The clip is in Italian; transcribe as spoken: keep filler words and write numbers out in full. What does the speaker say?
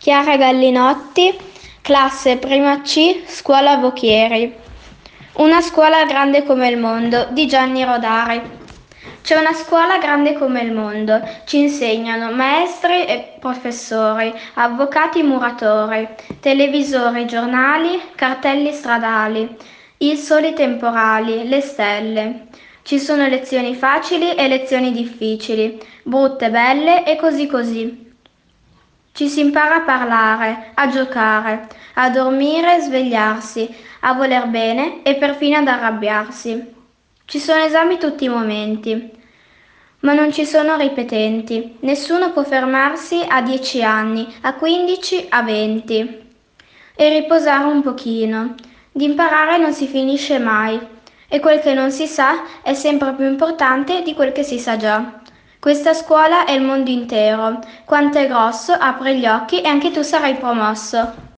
Chiara Gallinotti, classe prima C, scuola Vocchieri. Una scuola grande come il mondo di Gianni Rodari. C'è una scuola grande come il mondo, ci insegnano maestri e professori, avvocati muratori, televisori, giornali, cartelli stradali, i soli temporali, le stelle. Ci sono lezioni facili e lezioni difficili, brutte, belle e così così. Ci si impara a parlare, a giocare, a dormire e svegliarsi, a voler bene e perfino ad arrabbiarsi. Ci sono esami tutti i momenti, ma non ci sono ripetenti. Nessuno può fermarsi a dieci anni, a quindici, a venti. E riposare un pochino. Di imparare non si finisce mai. E quel che non si sa è sempre più importante di quel che si sa già. Questa scuola è il mondo intero. Quanto è grosso, apri gli occhi e anche tu sarai promosso.